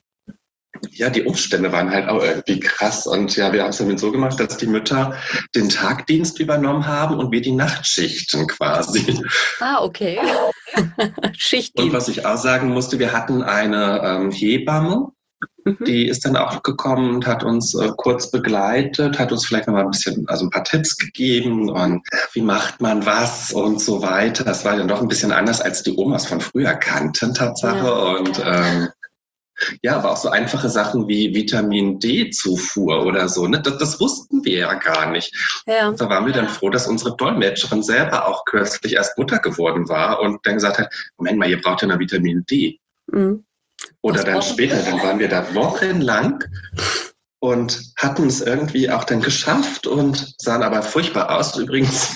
[SPEAKER 4] Ja, die Umstände waren halt auch irgendwie krass. Und ja, wir haben es damit so gemacht, dass die Mütter den Tagdienst übernommen haben und wir die Nachtschichten quasi.
[SPEAKER 1] Ah, okay. Schichtdienst.
[SPEAKER 4] Und was ich auch sagen musste, wir hatten eine ähm, Hebamme, mhm. die ist dann auch gekommen und hat uns äh, kurz begleitet, hat uns vielleicht noch mal ein bisschen, also ein paar Tipps gegeben und wie macht man was und so weiter. Das war ja doch ein bisschen anders, als die Omas von früher kannten, Tatsache. Ja. Und ähm, ja, aber auch so einfache Sachen wie Vitamin D-Zufuhr oder so, ne? Das, das wussten wir ja gar nicht. Ja. Da waren wir dann froh, dass unsere Dolmetscherin selber auch kürzlich erst Mutter geworden war und dann gesagt hat, Moment mal, ihr braucht ja noch Vitamin D. Mhm. Oder dann später, dann waren wir da wochenlang und hatten es irgendwie auch dann geschafft und sahen aber furchtbar aus übrigens.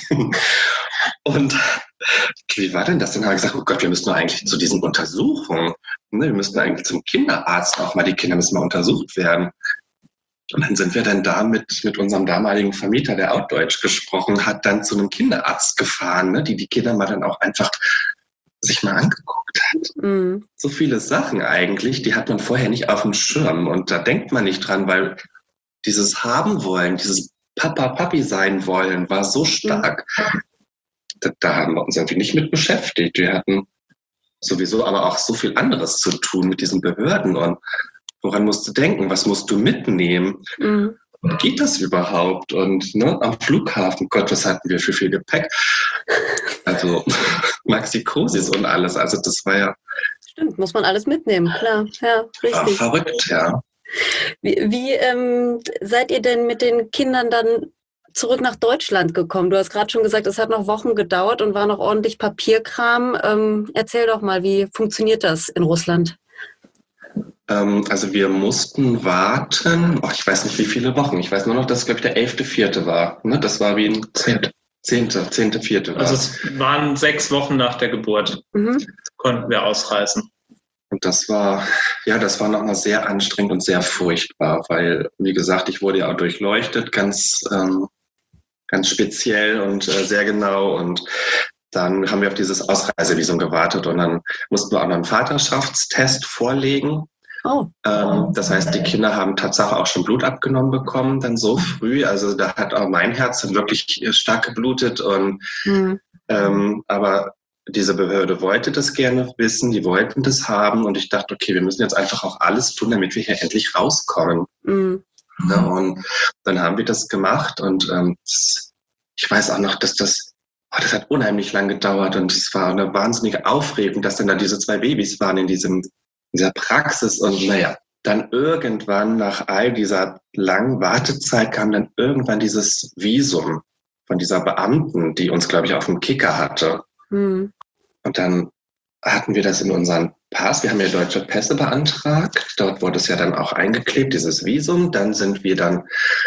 [SPEAKER 4] Und wie war denn das? Dann habe ich gesagt, oh Gott, wir müssen doch eigentlich zu diesen Untersuchungen. Ne, wir müssen eigentlich zum Kinderarzt auch mal, die Kinder müssen mal untersucht werden. Und dann sind wir dann da mit, mit unserem damaligen Vermieter, der auch Deutsch gesprochen hat, dann zu einem Kinderarzt gefahren, ne, die die Kinder mal dann auch einfach sich mal angeguckt hat. Mhm. So viele Sachen eigentlich, die hat man vorher nicht auf dem Schirm. Und da denkt man nicht dran, weil dieses Haben wollen, dieses Papa, Papi sein wollen, war so stark. Mhm. Da, da haben wir uns irgendwie nicht mit beschäftigt. Wir hatten sowieso aber auch so viel anderes zu tun mit diesen Behörden. Und woran musst du denken? Was musst du mitnehmen? Mhm. Geht das überhaupt? Und ne, am Flughafen, Gott, was hatten wir für viel Gepäck? Also Maxikosis und alles. Also das war ja...
[SPEAKER 1] Stimmt, muss man alles mitnehmen, klar. Ja, richtig.
[SPEAKER 4] War verrückt, ja.
[SPEAKER 1] Wie, wie ähm, seid ihr denn mit den Kindern dann zurück nach Deutschland gekommen? Du hast gerade schon gesagt, es hat noch Wochen gedauert und war noch ordentlich Papierkram. Ähm, erzähl doch mal, wie funktioniert das in Russland?
[SPEAKER 4] Ähm, also wir mussten warten, oh, ich weiß nicht wie viele Wochen, ich weiß nur noch, dass es glaube ich der elfte vierte war. Ne? Das war wie ein zehnte, zehnte, zehnte vierte.
[SPEAKER 5] Also es waren sechs Wochen nach der Geburt, mhm. konnten wir ausreisen.
[SPEAKER 4] Und das war, ja, das war nochmal sehr anstrengend und sehr furchtbar, weil, wie gesagt, ich wurde ja auch durchleuchtet, ganz ähm, ganz speziell und äh, sehr genau. Und dann haben wir auf dieses Ausreisevisum gewartet und dann mussten wir auch noch einen Vaterschaftstest vorlegen. Oh. Ähm, das heißt, die Kinder haben tatsächlich auch schon Blut abgenommen bekommen, dann so früh. Also da hat auch mein Herz dann wirklich stark geblutet. Und, mhm. ähm, aber diese Behörde wollte das gerne wissen, die wollten das haben. Und ich dachte, okay, wir müssen jetzt einfach auch alles tun, damit wir hier endlich rauskommen. Mhm. Ja, und dann haben wir das gemacht und ähm, das, ich weiß auch noch, dass das, oh, das hat unheimlich lang gedauert und es war eine wahnsinnige Aufregung, dass dann da diese zwei Babys waren in diesem, in dieser Praxis und naja, dann irgendwann nach all dieser langen Wartezeit kam dann irgendwann dieses Visum von dieser Beamten, die uns, glaube ich, auf dem Kicker hatte. Mhm. Und dann hatten wir das in unseren Pass. Wir haben ja deutsche Pässe beantragt. Dort wurde es ja dann auch eingeklebt, dieses Visum. Dann sind wir dann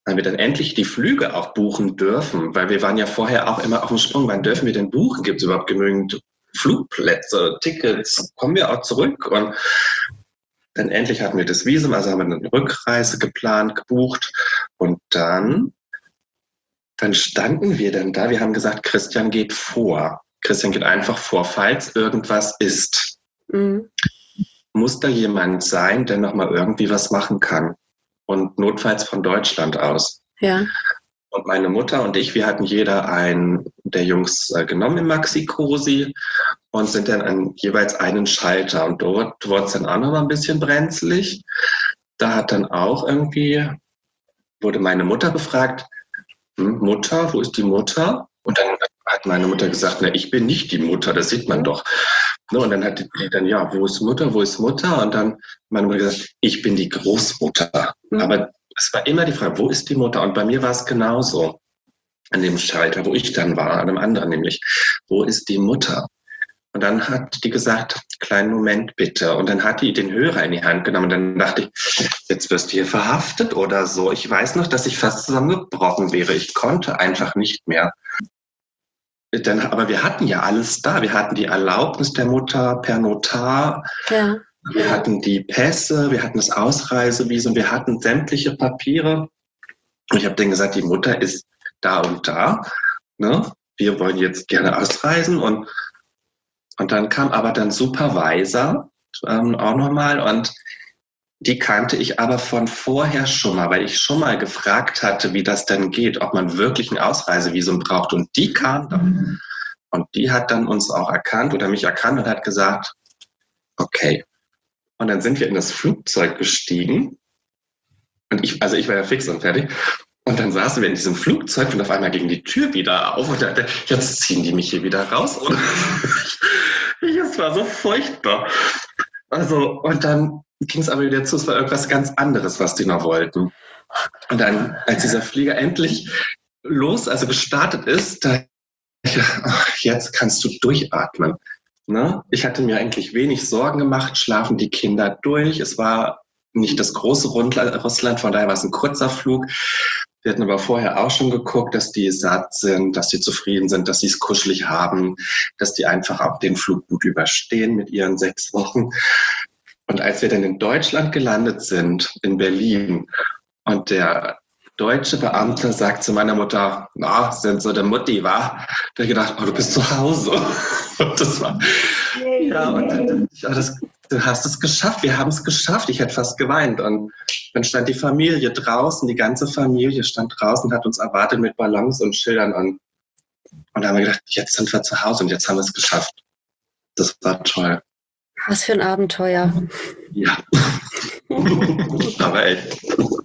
[SPEAKER 4] weil wir dann endlich die Flüge auch buchen dürfen, weil wir waren ja vorher auch immer auf dem Sprung. Wann dürfen wir denn buchen? Gibt es überhaupt genügend Flugplätze, Tickets? Kommen wir auch zurück? Und dann endlich hatten wir das Visum, also haben wir eine Rückreise geplant, gebucht. Und dann, dann standen wir dann da. Wir haben gesagt, Christian geht vor. Christian geht einfach vor, falls irgendwas ist. Mhm. Muss da jemand sein, der nochmal irgendwie was machen kann? Und notfalls von Deutschland aus.
[SPEAKER 1] Ja.
[SPEAKER 4] Und meine Mutter und ich, wir hatten jeder einen der Jungs äh, genommen im Maxi-Cosi und sind dann an jeweils einen Schalter. Und dort wurde es dann auch noch mal ein bisschen brenzlig. Da hat dann auch irgendwie, wurde meine Mutter befragt, hm, Mutter, wo ist die Mutter? Und dann hat meine Mutter gesagt, na, ich bin nicht die Mutter, das sieht man doch. Und dann hat die dann, ja, wo ist Mutter, wo ist Mutter? Und dann hat meine Mutter gesagt, ich bin die Großmutter. Mhm. Aber es war immer die Frage, wo ist die Mutter? Und bei mir war es genauso. An dem Schalter, wo ich dann war, an einem anderen nämlich. Wo ist die Mutter? Und dann hat die gesagt, kleinen Moment bitte. Und dann hat die den Hörer in die Hand genommen. Und dann dachte ich, jetzt wirst du hier verhaftet oder so. Ich weiß noch, dass ich fast zusammengebrochen wäre. Ich konnte einfach nicht mehr. Dann, aber wir hatten ja alles da. Wir hatten die Erlaubnis der Mutter per Notar. Ja. Wir hatten die Pässe, wir hatten das Ausreisevisum, wir hatten sämtliche Papiere. Und ich habe denen gesagt, die Mutter ist da und da. Ne? Wir wollen jetzt gerne ausreisen. Und, und dann kam aber dann Supervisor ähm, auch nochmal. Und die kannte ich aber von vorher schon mal, weil ich schon mal gefragt hatte, wie das denn geht, ob man wirklich ein Ausreisevisum braucht. Und die kam dann. Und die hat dann uns auch erkannt oder mich erkannt und hat gesagt, okay. Und dann sind wir in das Flugzeug gestiegen. Und ich, also ich war ja fix und fertig. Und dann saßen wir in diesem Flugzeug und auf einmal ging die Tür wieder auf. Und dachte, jetzt ziehen die mich hier wieder raus. Und es war so furchtbar. Also, und dann ging es aber wieder zu, es war irgendwas ganz anderes, was die noch wollten. Und dann, als dieser Flieger endlich los, also gestartet ist, da ich, ach, jetzt kannst du durchatmen. Ne? Ich hatte mir eigentlich wenig Sorgen gemacht, schlafen die Kinder durch. Es war nicht das große Russland, von daher war es ein kurzer Flug. Wir hatten aber vorher auch schon geguckt, dass die satt sind, dass sie zufrieden sind, dass sie es kuschelig haben, dass die einfach auch den Flug gut überstehen mit ihren sechs Wochen. Und als wir dann in Deutschland gelandet sind, in Berlin, und der deutsche Beamte sagt zu meiner Mutter, na, sind so der Mutti, wa? Da habe ich gedacht, oh, du bist zu Hause. Und das war, ja, und dann, ja, das, du hast es geschafft, wir haben es geschafft. Ich hätte fast geweint. Und dann stand die Familie draußen, die ganze Familie stand draußen, hat uns erwartet mit Ballons und Schildern. Und, und da haben wir gedacht, jetzt sind wir zu Hause und jetzt haben wir es geschafft. Das war toll.
[SPEAKER 1] Was für ein Abenteuer.
[SPEAKER 4] Ja, aber echt.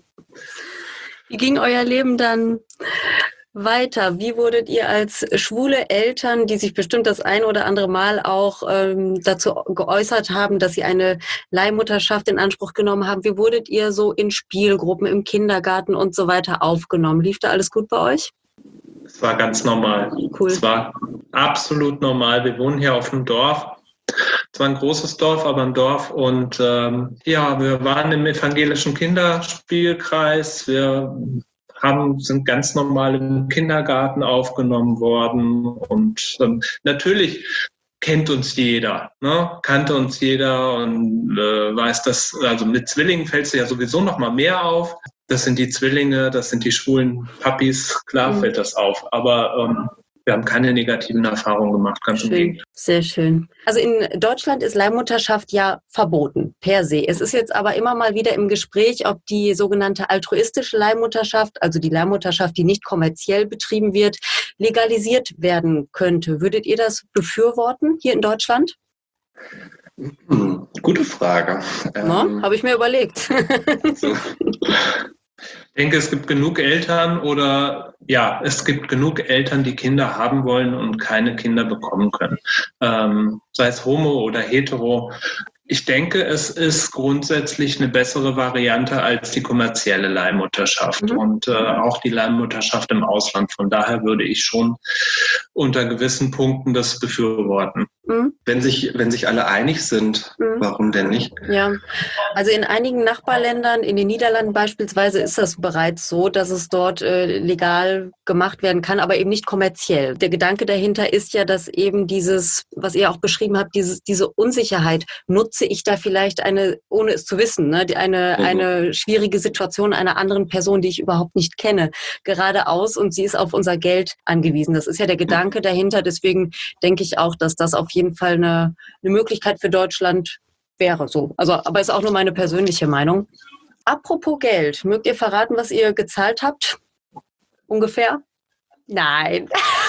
[SPEAKER 1] Wie ging euer Leben dann weiter? Wie wurdet ihr als schwule Eltern, die sich bestimmt das ein oder andere Mal auch ähm, dazu geäußert haben, dass sie eine Leihmutterschaft in Anspruch genommen haben, wie wurdet ihr so in Spielgruppen, im Kindergarten und so weiter aufgenommen? Lief da alles gut bei euch?
[SPEAKER 5] Es war ganz normal.
[SPEAKER 1] Cool.
[SPEAKER 5] Es war absolut normal. Wir wohnen hier auf dem Dorf. Es war ein großes Dorf, aber ein Dorf. Und ähm, ja, wir waren im evangelischen Kinderspielkreis. Wir haben, sind ganz normal im Kindergarten aufgenommen worden. Und ähm, natürlich kennt uns jeder, ne? kannte uns jeder und äh, weiß, dass, also mit Zwillingen fällt es ja sowieso noch mal mehr auf. Das sind die Zwillinge, das sind die schwulen Papis. Klar mhm. fällt das auf, aber ähm, wir haben keine negativen Erfahrungen gemacht, ganz im Gegenteil.
[SPEAKER 1] Sehr schön. Also in Deutschland ist Leihmutterschaft ja verboten, per se. Es ist jetzt aber immer mal wieder im Gespräch, ob die sogenannte altruistische Leihmutterschaft, also die Leihmutterschaft, die nicht kommerziell betrieben wird, legalisiert werden könnte. Würdet ihr das befürworten hier in Deutschland?
[SPEAKER 4] Hm, gute Frage.
[SPEAKER 1] No, ähm, habe ich mir überlegt.
[SPEAKER 5] So. Ich denke, es gibt genug Eltern oder ja, es gibt genug Eltern, die Kinder haben wollen und keine Kinder bekommen können. Ähm, sei es homo oder hetero. Ich denke, es ist grundsätzlich eine bessere Variante als die kommerzielle Leihmutterschaft mhm. und äh, auch die Leihmutterschaft im Ausland. Von daher würde ich schon unter gewissen Punkten das befürworten.
[SPEAKER 1] Mhm.
[SPEAKER 4] Wenn sich, wenn sich alle einig sind,
[SPEAKER 1] Mhm.
[SPEAKER 4] warum denn nicht?
[SPEAKER 1] Ja, also in einigen Nachbarländern, in den Niederlanden beispielsweise, ist das bereits so, dass es dort äh, legal gemacht werden kann, aber eben nicht kommerziell. Der Gedanke dahinter ist ja, dass eben dieses, was ihr auch beschrieben habt, dieses, diese Unsicherheit, nutze ich da vielleicht eine, ohne es zu wissen, ne, die- eine,
[SPEAKER 4] Mhm.
[SPEAKER 1] eine schwierige Situation einer anderen Person, die ich überhaupt nicht kenne, gerade aus und sie ist auf unser Geld angewiesen. Das ist ja der Gedanke dahinter. Deswegen denke ich auch, dass das auf jeden Fall eine, eine Möglichkeit für Deutschland wäre. So. Also, aber ist auch nur meine persönliche Meinung. Apropos Geld, mögt ihr verraten, was ihr gezahlt habt? Ungefähr? Nein.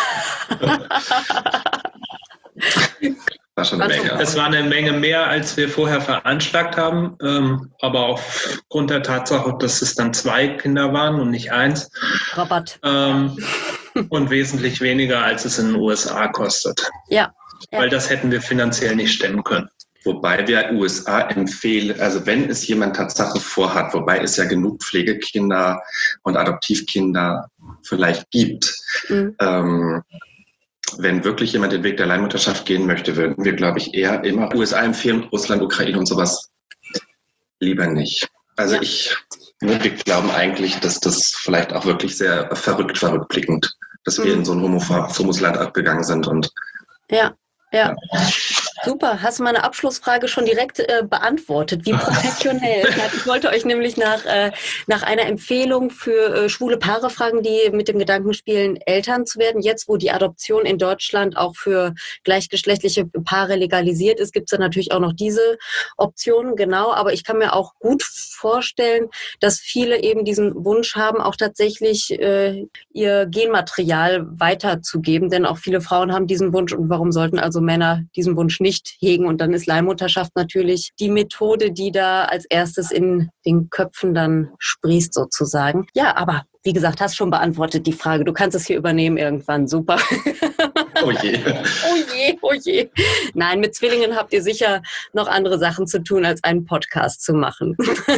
[SPEAKER 4] War schon eine
[SPEAKER 1] Also,
[SPEAKER 4] Menge.
[SPEAKER 5] Es war eine Menge mehr, als wir vorher veranschlagt haben, ähm, aber aufgrund der Tatsache, dass es dann zwei Kinder waren und nicht eins,
[SPEAKER 1] Rabatt.
[SPEAKER 5] ähm, und wesentlich weniger, als es in den U S A kostet.
[SPEAKER 1] Ja. Ja.
[SPEAKER 5] Weil das hätten wir finanziell nicht stemmen können.
[SPEAKER 4] Wobei wir U S A empfehlen, also wenn es jemand Tatsache vorhat, wobei es ja genug Pflegekinder und Adoptivkinder vielleicht gibt,
[SPEAKER 1] Mhm.
[SPEAKER 4] ähm, wenn wirklich jemand den Weg der Leihmutterschaft gehen möchte, würden wir, glaube ich, eher immer U S A empfehlen, Russland, Ukraine und sowas lieber nicht. Also
[SPEAKER 1] Ja.
[SPEAKER 4] ich, wir glauben eigentlich, dass das vielleicht auch wirklich sehr verrückt, verrückt blickend, dass wir
[SPEAKER 1] Mhm.
[SPEAKER 4] in so ein homophones Land abgegangen sind und
[SPEAKER 1] Ja, ja. Super. Hast du meine Abschlussfrage schon direkt äh, beantwortet? Wie professionell. Ich wollte euch nämlich nach, äh, nach einer Empfehlung für äh, schwule Paare fragen, die mit dem Gedanken spielen, Eltern zu werden. Jetzt, wo die Adoption in Deutschland auch für gleichgeschlechtliche Paare legalisiert ist, gibt es dann natürlich auch noch diese Option. Genau. Aber ich kann mir auch gut vorstellen, dass viele eben diesen Wunsch haben, auch tatsächlich äh, ihr Genmaterial weiterzugeben. Denn auch viele Frauen haben diesen Wunsch. Und warum sollten also Männer diesen Wunsch nicht hegen? Und dann ist Leihmutterschaft natürlich die Methode, die da als erstes in den Köpfen dann sprießt sozusagen. Ja, aber wie gesagt, hast schon beantwortet die Frage. Du kannst es hier übernehmen irgendwann. Super.
[SPEAKER 4] oh je.
[SPEAKER 1] Oh je, oh je. Nein, mit Zwillingen habt ihr sicher noch andere Sachen zu tun, als einen Podcast zu machen.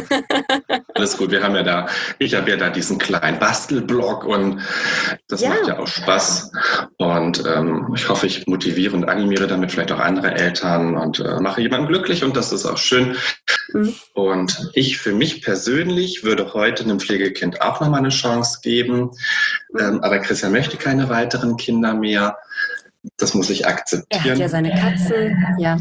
[SPEAKER 4] Alles gut, wir haben ja da, ich habe ja da diesen kleinen Bastelblog und das
[SPEAKER 1] Ja.
[SPEAKER 4] macht ja auch Spaß. Und ähm, ich hoffe, ich motiviere und animiere damit vielleicht auch andere Eltern und äh, mache jemanden glücklich und das ist auch schön.
[SPEAKER 1] Mhm.
[SPEAKER 4] Und ich für mich persönlich würde heute einem Pflegekind auch nochmal eine Chance geben.
[SPEAKER 1] Mhm.
[SPEAKER 4] Ähm, aber Christian möchte keine weiteren Kinder mehr. Das muss ich
[SPEAKER 1] Er hat
[SPEAKER 4] akzeptieren.
[SPEAKER 1] ja seine Katzen, ja.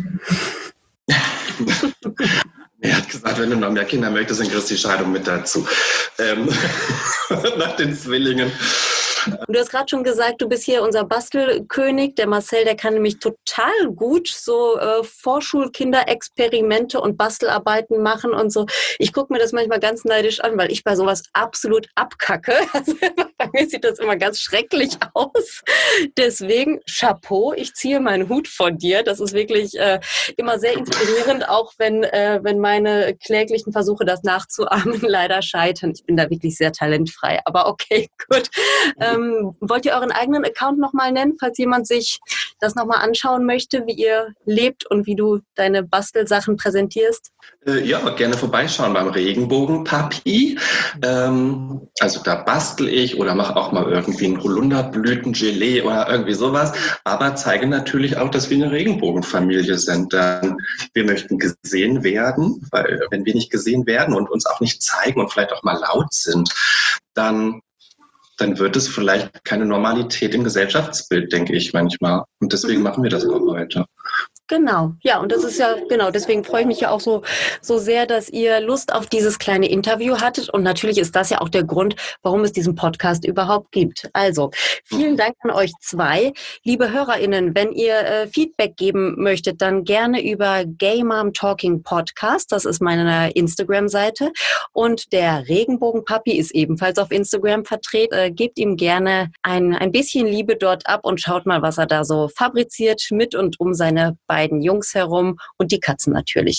[SPEAKER 4] Er hat gesagt, wenn du noch mehr Kinder möchtest, dann kriegst du die Scheidung mit dazu. Ähm, nach den Zwillingen.
[SPEAKER 1] Und du hast gerade schon gesagt, du bist hier unser Bastelkönig. Der Marcel, der kann nämlich total gut so äh, Vorschulkinderexperimente und Bastelarbeiten machen und so. Ich gucke mir das manchmal ganz neidisch an, weil ich bei sowas absolut abkacke. Also bei mir sieht das immer ganz schrecklich aus. Deswegen Chapeau, ich ziehe meinen Hut vor dir. Das ist wirklich äh, immer sehr inspirierend, auch wenn, äh, wenn meine kläglichen Versuche, das nachzuahmen, leider scheitern. Ich bin da wirklich sehr talentfrei. Aber okay, gut. Ähm, wollt ihr euren eigenen Account nochmal nennen, falls jemand sich das nochmal anschauen möchte, wie ihr lebt und wie du deine Bastelsachen präsentierst?
[SPEAKER 4] Äh, ja, gerne vorbeischauen beim Regenbogenpapi. Ähm, also da bastel ich oder mache auch mal irgendwie ein Holunderblütengelee oder irgendwie sowas. Aber zeige natürlich auch, dass wir eine Regenbogenfamilie sind. Denn wir möchten gesehen werden, weil wenn wir nicht gesehen werden und uns auch nicht zeigen und vielleicht auch mal laut sind, dann dann wird es vielleicht keine Normalität im Gesellschaftsbild, denke ich manchmal. Und deswegen machen wir das auch heute.
[SPEAKER 1] Genau, ja, und das ist ja, genau, deswegen freue ich mich ja auch so, so sehr, dass ihr Lust auf dieses kleine Interview hattet. Und natürlich ist das ja auch der Grund, warum es diesen Podcast überhaupt gibt. Also, vielen Dank an euch zwei. Liebe HörerInnen, wenn ihr äh, Feedback geben möchtet, dann gerne über Gay Mom Talking Podcast. Das ist meine Instagram-Seite. Und der Regenbogenpapi ist ebenfalls auf Instagram vertreten. Äh, gebt ihm gerne ein, ein bisschen Liebe dort ab und schaut mal, was er da so fabriziert mit und um seine beiden Jungs herum und die Katzen natürlich.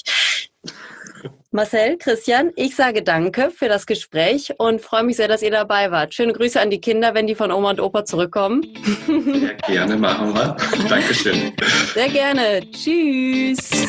[SPEAKER 1] Marcel, Christian, ich sage danke für das Gespräch und freue mich sehr, dass ihr dabei wart. Schöne Grüße an die Kinder, wenn die von Oma und Opa zurückkommen.
[SPEAKER 4] Sehr gerne machen wir. Dankeschön.
[SPEAKER 1] Sehr gerne. Tschüss.